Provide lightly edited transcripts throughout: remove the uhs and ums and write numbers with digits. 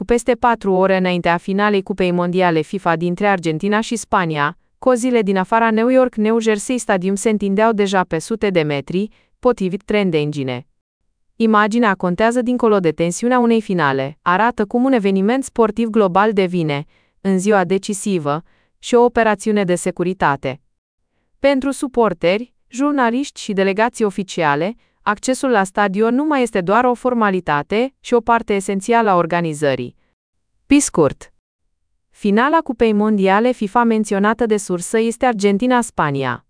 cu peste 4 ore înaintea finalei Cupei Mondiale FIFA dintre Argentina și Spania, cozile din afara New York New Jersey Stadium se întindeau deja pe sute de metri, potrivit Trend Engine. Imaginea contează dincolo de tensiunea unei finale, arată cum un eveniment sportiv global devine, în ziua decisivă, și o operațiune de securitate. Pentru suporteri, jurnaliști și delegații oficiale, accesul la stadion nu mai este doar o formalitate, ci o parte esențială a organizării. Pe scurt, finala Cupei Mondiale FIFA menționată de sursă este Argentina-Spania.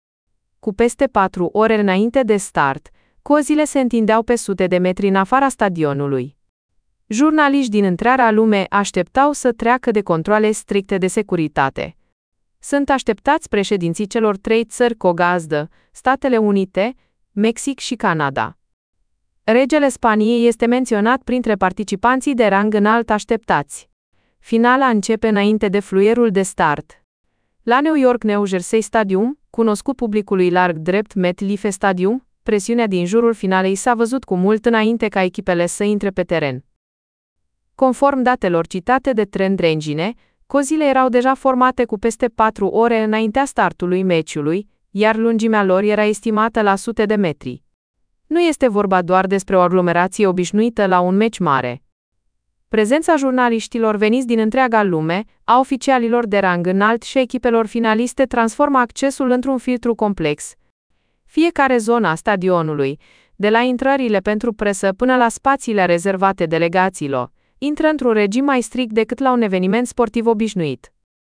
Cu peste 4 ore înainte de start, cozile se întindeau pe sute de metri în afara stadionului. Jurnaliști din întreaga lume așteptau să treacă de controale stricte de securitate. Sunt așteptați președinții celor 3 țări cogazdă, Statele Unite, Mexic și Canada. Regele Spaniei este menționat printre participanții de rang înalt așteptați. Finala începe înainte de fluierul de start. La New York New Jersey Stadium, cunoscut publicului larg drept MetLife Stadium, presiunea din jurul finalei s-a văzut cu mult înainte ca echipele să intre pe teren. Conform datelor citate de Trend Engine, cozile erau deja formate cu peste 4 ore înaintea startului meciului, iar lungimea lor era estimată la sute de metri. Nu este vorba doar despre o aglomerație obișnuită la un meci mare. Prezența jurnaliștilor veniți din întreaga lume, a oficialilor de rang înalt și echipelor finaliste transformă accesul într-un filtru complex. Fiecare zonă a stadionului, de la intrările pentru presă până la spațiile rezervate delegațiilor, intră într-un regim mai strict decât la un eveniment sportiv obișnuit.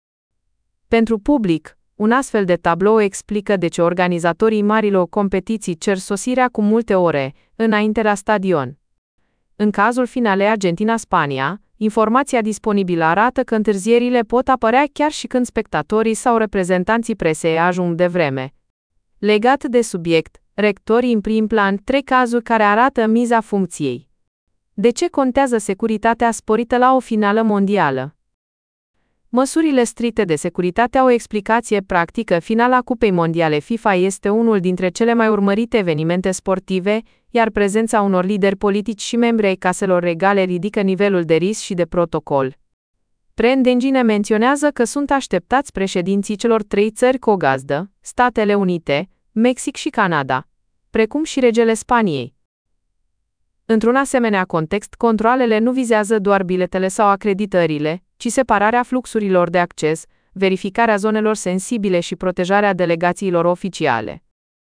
Pentru public, un astfel de tablou explică de ce organizatorii marilor competiții cer sosirea cu multe ore înainte la stadion. În cazul finalei Argentina-Spania, informația disponibilă arată că întârzierile pot apărea chiar și când spectatorii sau reprezentanții presei ajung devreme. Legat de subiect, rectorii în prim plan 3 cazuri care arată miza funcției. De ce contează securitatea sporită la o finală mondială? Măsurile stricte de securitate au o explicație practică. Finala Cupei Mondiale FIFA este unul dintre cele mai urmărite evenimente sportive, iar prezența unor lideri politici și membri ai caselor regale ridică nivelul de risc și de protocol. Trend Engine menționează că sunt așteptați președinții celor 3 țări cogazdă, Statele Unite, Mexic și Canada, precum și regele Spaniei. Într-un asemenea context, controalele nu vizează doar biletele sau acreditările, ci separarea fluxurilor de acces, verificarea zonelor sensibile și protejarea delegațiilor oficiale.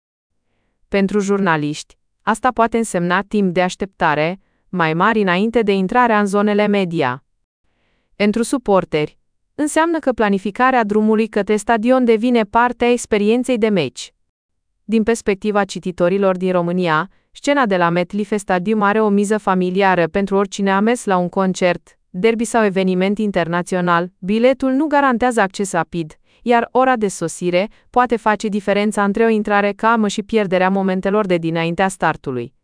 Pentru jurnaliști, asta poate însemna timp de așteptare mai mari înainte de intrarea în zonele media. Pentru suporteri, înseamnă că planificarea drumului către stadion devine parte a experienței de meci. Din perspectiva cititorilor din România, scena de la MetLife Stadium are o miză familiară pentru oricine a mers la un concert, derby sau eveniment internațional. Biletul nu garantează acces rapid, iar ora de sosire poate face diferența între o intrare calmă și pierderea momentelor de dinaintea startului.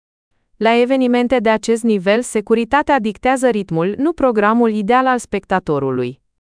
La evenimente de acest nivel, securitatea dictează ritmul, nu programul ideal al spectatorului.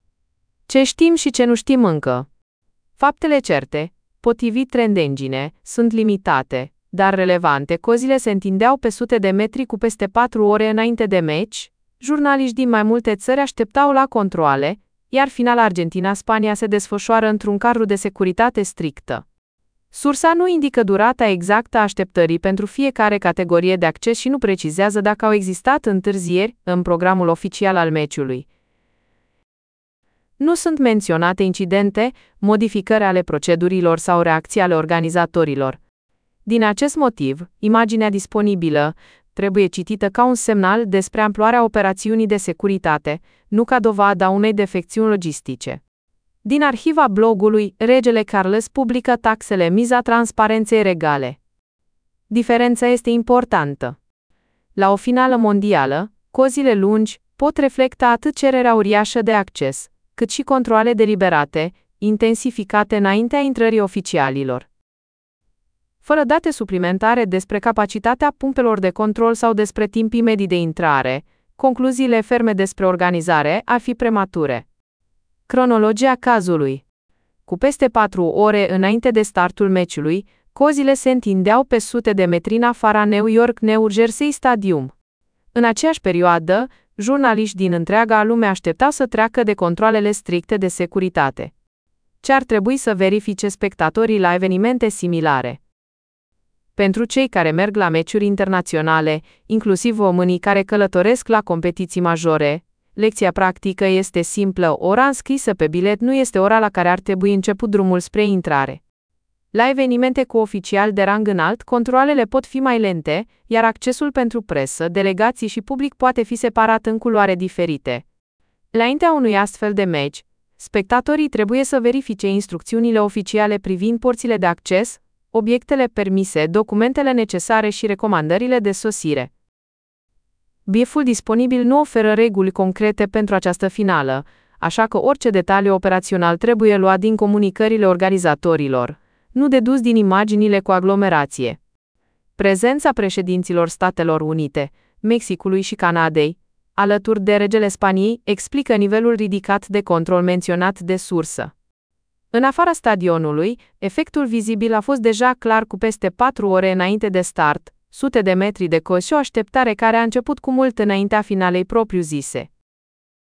Ce știm și ce nu știm încă? Faptele certe, potrivit Trend Engine, sunt limitate, dar relevante. Cozile se întindeau pe sute de metri cu peste 4 ore înainte de meci, jurnaliști din mai multe țări așteptau la controale, iar finala Argentina-Spania se desfășoară într-un cadru de securitate strictă. Sursa nu indică durata exactă a așteptării pentru fiecare categorie de acces și nu precizează dacă au existat întârzieri în programul oficial al meciului. Nu sunt menționate incidente, modificări ale procedurilor sau reacții ale organizatorilor. Din acest motiv, imaginea disponibilă trebuie citită ca un semnal despre amploarea operațiunii de securitate, nu ca dovadă a unei defecțiuni logistice. Din arhiva blogului, regele Carlos publică taxele miza transparenței regale. Diferența este importantă. La o finală mondială, cozile lungi pot reflecta atât cererea uriașă de acces, cât și controale deliberate, intensificate înaintea intrării oficialilor. Fără date suplimentare despre capacitatea punctelor de control sau despre timpii medii de intrare, concluziile ferme despre organizare ar fi premature. Cronologia cazului. Cu peste 4 ore înainte de startul meciului, cozile se întindeau pe sute de metri în afara New York New Jersey Stadium. În aceeași perioadă, Jurnaliști din întreaga lume așteptau să treacă de controalele stricte de securitate. Ce ar trebui să verifice spectatorii la evenimente similare? Pentru cei care merg la meciuri internaționale, inclusiv românii care călătoresc la competiții majore, lecția practică este simplă: ora înscrisă pe bilet nu este ora la care ar trebui început drumul spre intrare. La evenimente cu oficiali de rang înalt, controalele pot fi mai lente, iar accesul pentru presă, delegații și public poate fi separat în culoare diferite. Înaintea unui astfel de meci, spectatorii trebuie să verifice instrucțiunile oficiale privind porțile de acces, obiectele permise, documentele necesare și recomandările de sosire. Bieful disponibil nu oferă reguli concrete pentru această finală, așa că orice detaliu operațional trebuie luat din comunicările organizatorilor, nu dedus din imaginile cu aglomerație. Prezența președinților Statelor Unite, Mexicului și Canadei, alături de regele Spaniei, explică nivelul ridicat de control menționat de sursă. În afara stadionului, efectul vizibil a fost deja clar cu peste 4 ore înainte de start, sute de metri de cozi și o așteptare care a început cu mult înaintea finalei propriu-zise.